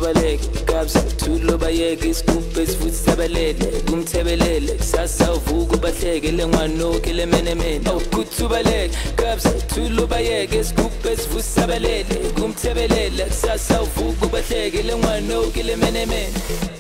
Kutubaleke kabza thulo bayeke isigubhe sifuthi sabelele kumthebelele sasa uvuka bahleke lengwanoke lemenemene kutubaleke kabza thulo bayeke isigubhe sifuthi sabelele kumthebelele sasa uvuka bahleke lengwanoke lemenemene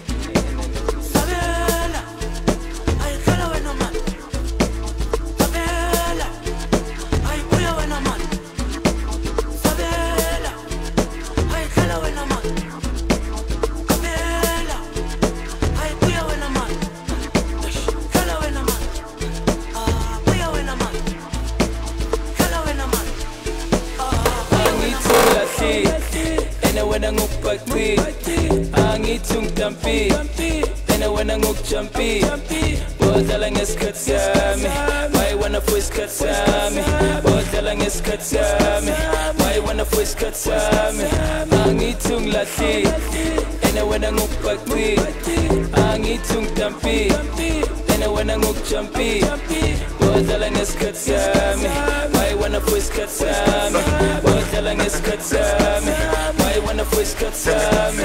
Angithungdampi ena wena ngokujampi bodlala ngesikhathi sami wayiwana for isikhathi sami bodlala ngesikhathi sami wayiwana for isikhathi sami angithunglahlile ena wena ngokubhaqi angithungdampi ena wena ngokujampi bodlala ngesikhathi sami wayiwana for isikhathi sami bodlala ngesikhathi sami wayiwana for isikhathi sami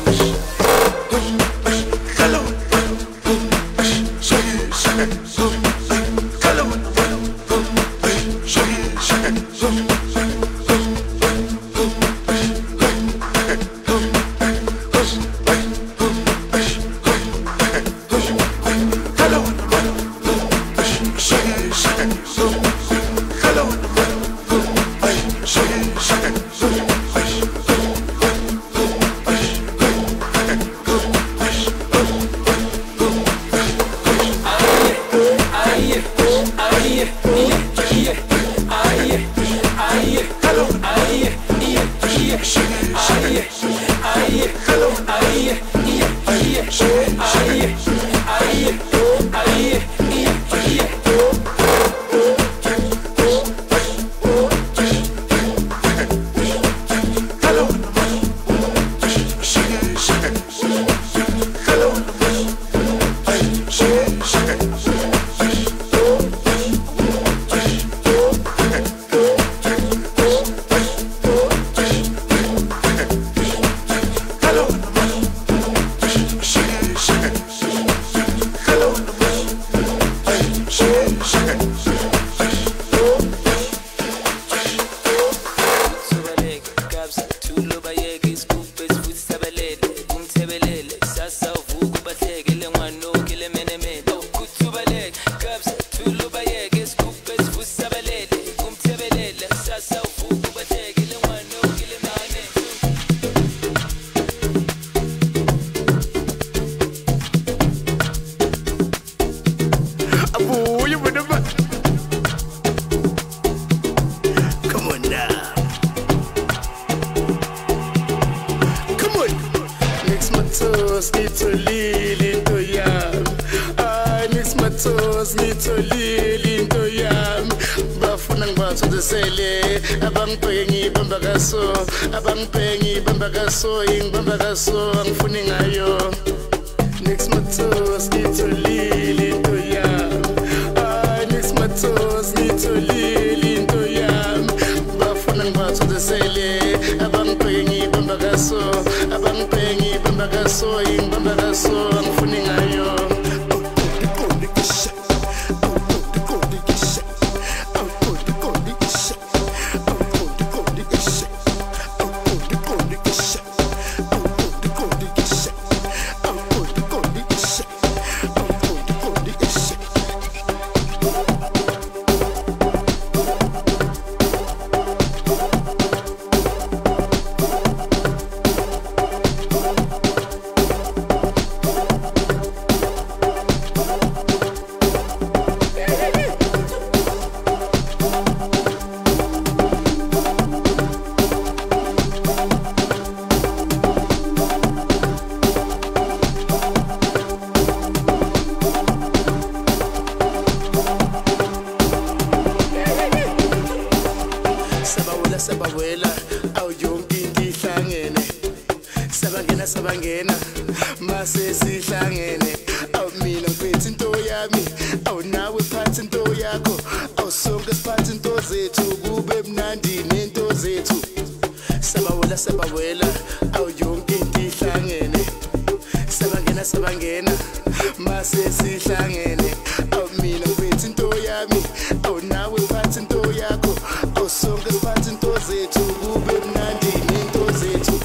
sabangena mase sihlangene awumina ngiphethe into yami awunawe phatha into yakho awusonke siphathe into zethu kube mnandi nento zethu sabawela awuyonke into mase sihlangene awumina ngiphethe into yami awunawe phatha into yakho awusonke siphathe into zethu kube mnandi into zethu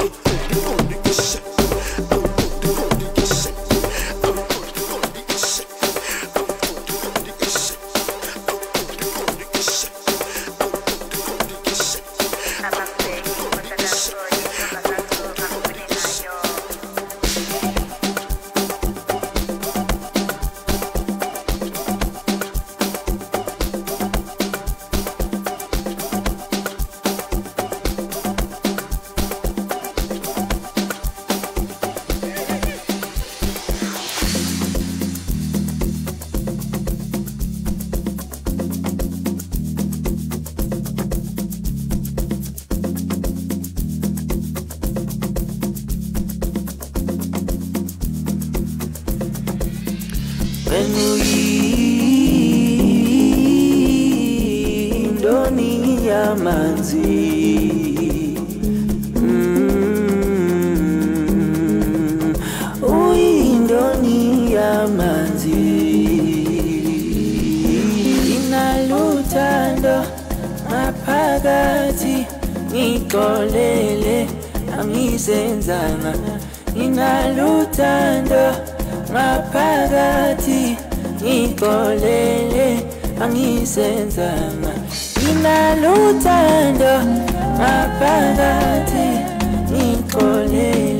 Ndoni ya manzi Ndoni ya manzi Inaluthando maphakathi ngixolele angisenzanga Inaluthando maphakathi ngixolele angisenzanga Inaluthando maphakathi ngixolele